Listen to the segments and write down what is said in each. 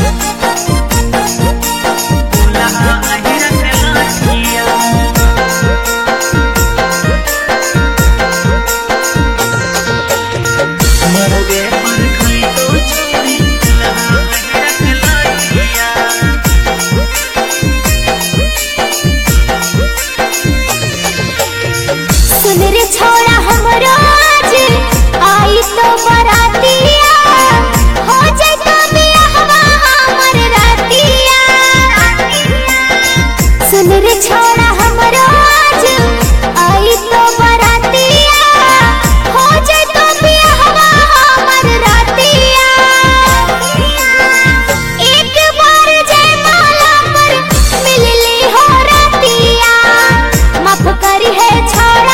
छोड़ा हमरो आज आई तो बरातिया हो जाए तो बियाहवा हमर रातिया। सुन रे छोड़ा हमरो आज आई तो बरातिया हो जाए तो बियाहवा हमर रातिया। एक बार जय माला पर मिलली हो रातिया माफ करी है छोड़ा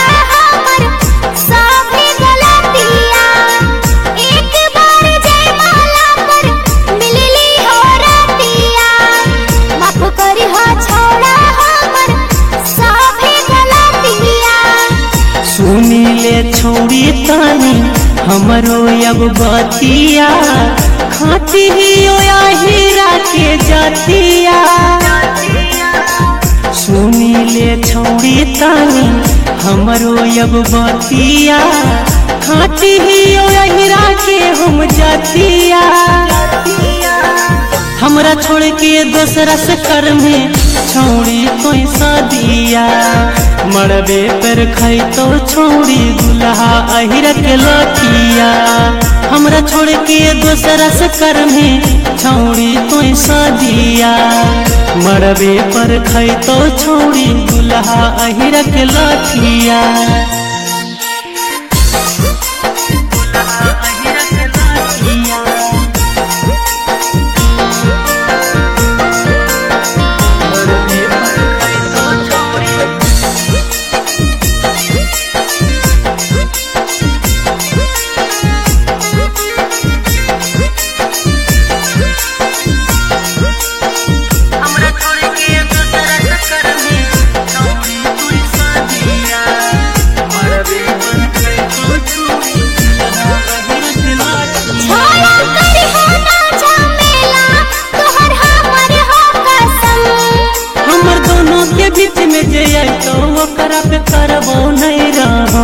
छोड़ी तानी हमरो अब बतिया खाती ही हीरा के जातिया। सुनी ले छोड़ी तानी हमरो अब बतिया खाती ही हीरा के हम जातिया। हमरा छोड़ के दूसरा से कर में छोड़ी कोई सदिया मरबे पर खाई तो छोड़ी दुल्हा अहिर के लठिया। हमरा छोड़ के दूसरा से कर में छोड़ी कोई सदिया मरबे पर खाई तो छोड़ी दुल्हा अहिर के लठिया। बीच में जे तो ओकरा पे करबो नहीं रहो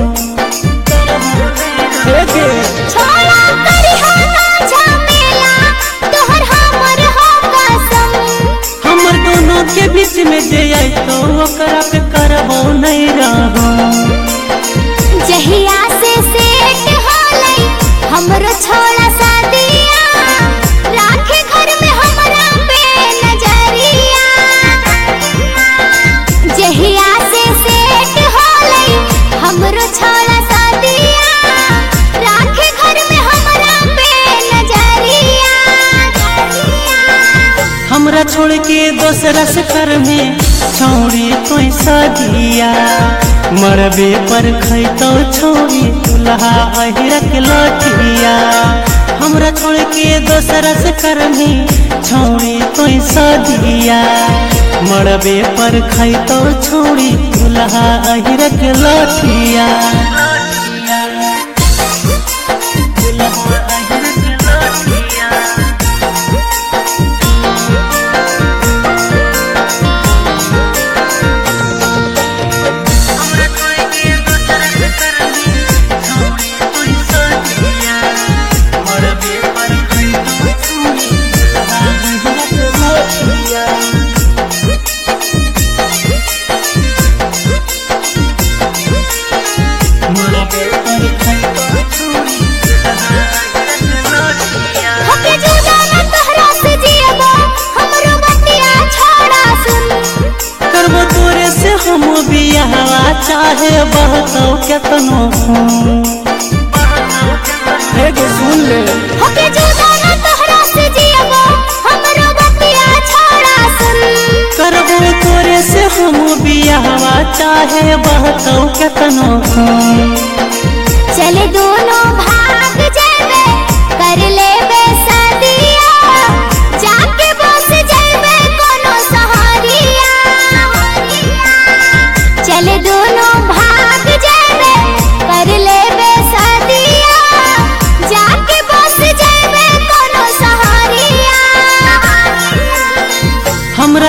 छोड़ा करी हो ना झमेला तोहर हमर हो कसम। हमर दोनों के बीच में जे तो ओकरा पे करबो नहीं रहो। जहिया से सेट होलै हमरो छोड़ा शादिया राखे घर में हमरा पे नजरिया। जहिया से सेट होलै हमरो छोड़ा शादिया राखे घर में हमरा पे नजरिया। हमरा छोड़ के दूसरा से कर में छोड़ी कोई सदिया मरबे पर खाई तो छोड़ी दुल्हा अहिर के लठिया। हमरा छोड़ के दूसरा से कर में छोड़ी कोई सदिया मरबे पर खाई तो छोड़ी दुल्हा अहिर के लठिया। हम बियाहवा चाहे बहतो केतनो सुन ले होके जुदा ना तोहरा से जियबो हमरो बतिया छोड़ा सुन। करबो तोरे से हम बियाहवा चाहे बहतो केतनो चले दोनों भाग जेबे कर लेबे शादिया जाके बस जेबे कोनो सहारिया। चले दोनों भाग जेबे कर लेबे शादिया जाके बस जेबे कोनो सहारिया।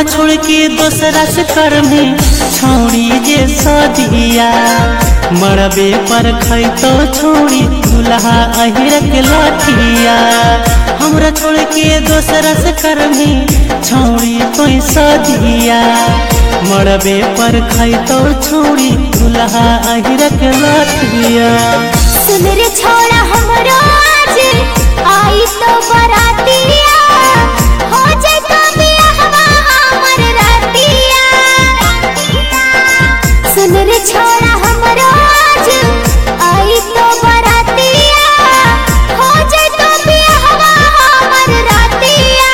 छोड़ के दोसरा से कर में छौड़ी जे सदिया मरबे पर खैतो छौड़ी दुल्हा अहिर के लठिया हमरा छोड़ के दोसरा से कर में छौड़ी तोय सदिया मरबे पर खैतो छौड़ी दुल्हा अहिर के लठिया। सुन रे छोड़ा हमरो आज आई तो बरातिया हो जाए तो बियाहवा हमर रातिया। सुन रे छोड़ा हमरो आज आई तो बरातिया हो जाए तो बियाहवा हमर रातिया।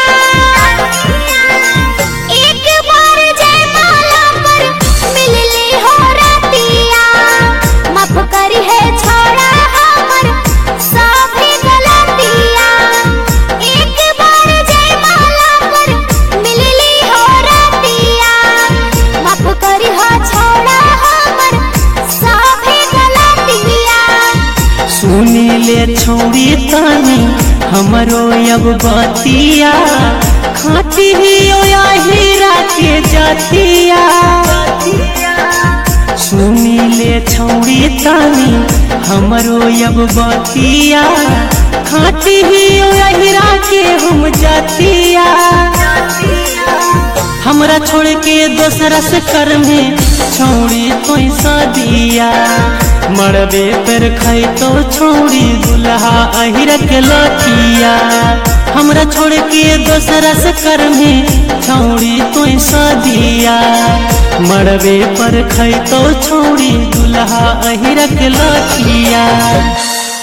एक बार जय माला पर मिल ली हो रातिया माफ करी है छोड़ा हमर सभी गलतिया। एक बार जय माला पर मिल ली हो रातिया माफ करी हो छोड़ा हमर सभी गलतिया। सुनी ले छौड़ी तानी हमरो अब बतिया खाती ही ओया हीरा के जातिया। सुनी ले छौड़ी तानी हमरो अब बतिया खाती ही ओया हीरा के हम जातिया। हमरा छोड़ के दोसरा से कर में छौड़ी तोय सदिया मरबे पर खैतो छौड़ी दुल्हा अहिर के लठिया। हमरा छोड़ के दोसरा से कर में छौड़ी तोय सदिया मरबे पर खैतो छौड़ी दुल्हा अहिर के लठिया।